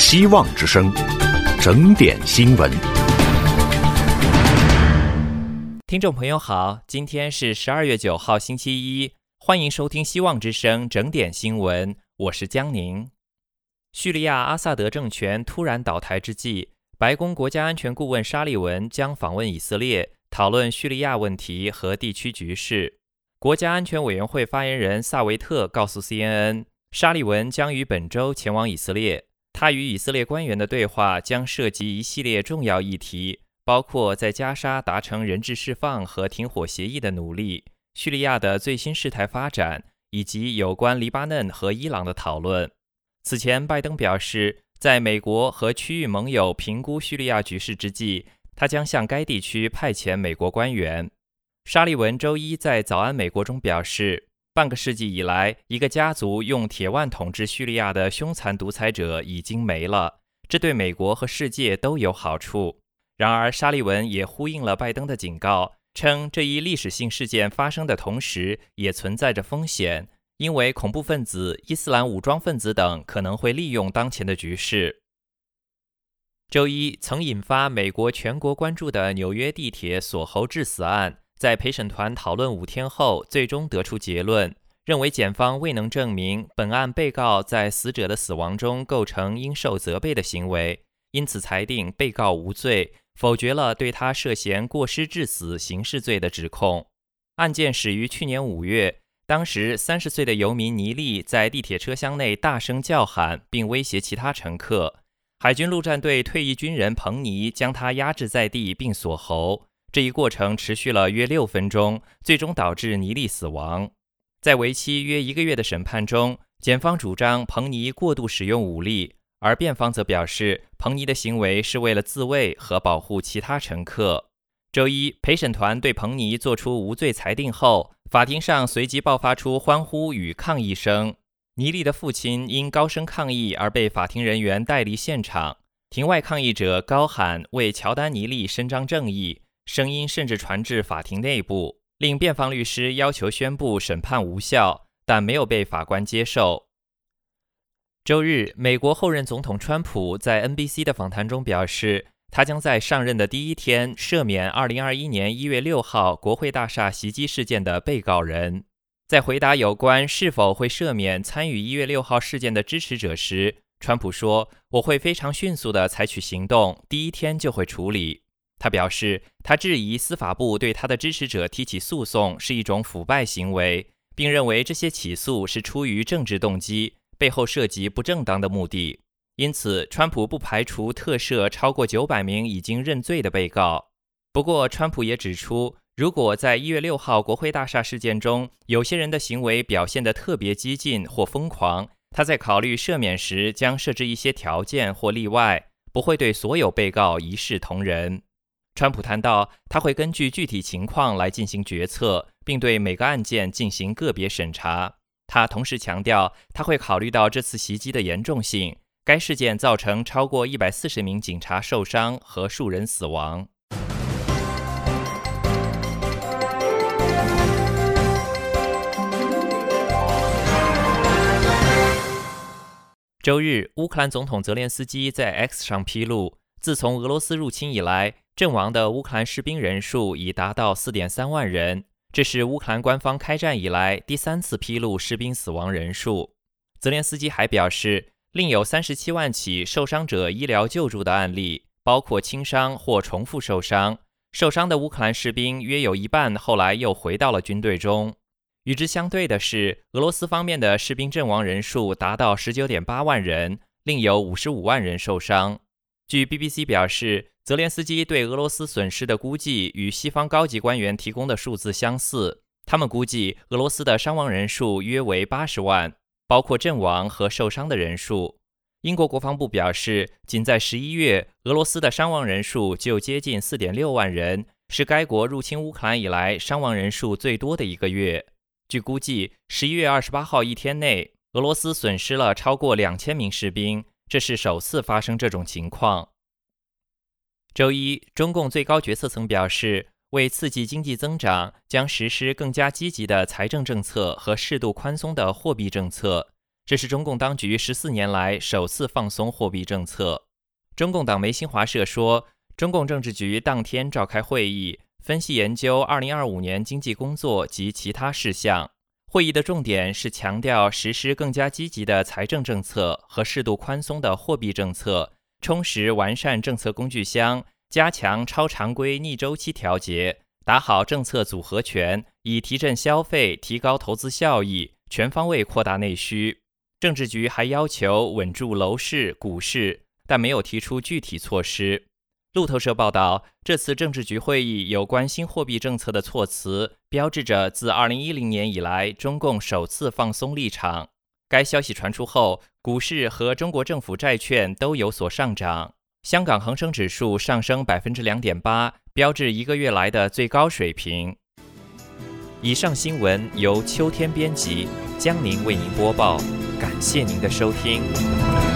希望之声，整点新闻。 听众朋友好，今天是12月9号星期一，欢迎收听希望之声整点新闻，我是江宁。叙利亚阿萨德政权突然倒台之际，白宫国家安全顾问沙利文将访问以色列，讨论叙利亚问题和地区局势。国家安全委员会发言人萨维特告诉 CNN， 沙利文将于本周前往以色列。他与以色列官员的对话将涉及一系列重要议题，包括在加沙达成人质释放和停火协议的努力、叙利亚的最新事态发展，以及有关黎巴嫩和伊朗的讨论。此前，拜登表示，在美国和区域盟友评估叙利亚局势之际，他将向该地区派遣美国官员。沙利文周一在早安美国中表示，半个世纪以来，一个家族用铁腕统治叙利亚的凶残独裁者已经没了，这对美国和世界都有好处。然而，沙利文也呼应了拜登的警告，称这一历史性事件发生的同时，也存在着风险，因为恐怖分子、伊斯兰武装分子等可能会利用当前的局势。周一，曾引发美国全国关注的纽约地铁锁喉致死案，在陪审团讨论5天后，最终得出结论，认为检方未能证明本案被告在死者的死亡中构成应受责备的行为，因此裁定被告无罪，否决了对他涉嫌过失致死刑事罪的指控。案件始于去年5月，当时30岁的游民尼利在地铁车厢内大声叫喊，并威胁其他乘客。海军陆战队退役军人彭尼将他压制在地并锁喉。这一过程持续了约6分钟，最终导致尼利死亡。在为期约1个月的审判中，检方主张彭尼过度使用武力，而辩方则表示彭尼的行为是为了自卫和保护其他乘客。周一，陪审团对彭尼作出无罪裁定后，法庭上随即爆发出欢呼与抗议声。尼利的父亲因高声抗议而被法庭人员带离现场，庭外抗议者高喊为乔丹·尼利伸张正义，声音甚至传至法庭内部，令辩方律师要求宣布审判无效，但没有被法官接受。周日，美国后任总统川普在 NBC 的访谈中表示，他将在上任的第一天赦免2021年1月6号国会大厦袭击事件的被告人。在回答有关是否会赦免参与1月6号事件的支持者时，川普说：“我会非常迅速地采取行动，第一天就会处理。”他表示，他质疑司法部对他的支持者提起诉讼是一种腐败行为，并认为这些起诉是出于政治动机，背后涉及不正当的目的。因此，川普不排除特赦超过900名已经认罪的被告。不过，川普也指出，如果在1月6号国会大厦事件中，有些人的行为表现得特别激进或疯狂，他在考虑赦免时将设置一些条件或例外，不会对所有被告一视同仁。川普谈到，他会根据具体情况来进行决策，并对每个案件进行个别审查。他同时强调，他会考虑到这次袭击的严重性，该事件造成超过140名警察受伤和数人死亡。周日，乌克兰总统泽连斯基在 X 上披露，自从俄罗斯入侵以来，阵亡的乌克兰士兵人数已达到 4.3 万人，这是乌克兰官方开战以来第3次披露士兵死亡人数。泽连斯基还表示，另有37万起受伤者医疗救助的案例，包括轻伤或重复受伤。受伤的乌克兰士兵约有一半后来又回到了军队中。与之相对的是，俄罗斯方面的士兵阵亡人数达到 19.8 万人，另有55万人受伤。据 BBC 表示，泽连斯基对俄罗斯损失的估计与西方高级官员提供的数字相似，他们估计俄罗斯的伤亡人数约为80万，包括阵亡和受伤的人数。英国国防部表示，仅在11月，俄罗斯的伤亡人数就接近 4.6 万人，是该国入侵乌克兰以来伤亡人数最多的一个月。据估计，11月28号一天内，俄罗斯损失了超过2000名士兵，这是首次发生这种情况。周一，中共最高决策层表示，为刺激经济增长，将实施更加积极的财政政策和适度宽松的货币政策。 这是中共当局14年来首次放松货币政策。中共党媒新华社说，中共政治局当天召开会议，分析研究2025年经济工作及其他事项。会议的重点是强调实施更加积极的财政政策和适度宽松的货币政策，充实完善政策工具箱，加强超常规逆周期调节，打好政策组合拳，以提振消费、提高投资效益，全方位扩大内需。政治局还要求稳住楼市、股市，但没有提出具体措施。路透社报道，这次政治局会议有关新货币政策的措辞，标志着自2010年以来中共首次放松立场。该消息传出后，股市和中国政府债券都有所上涨。香港恒生指数上升 2.8%， 标志1个月来的最高水平。以上新闻由秋天编辑，江宁为您播报，感谢您的收听。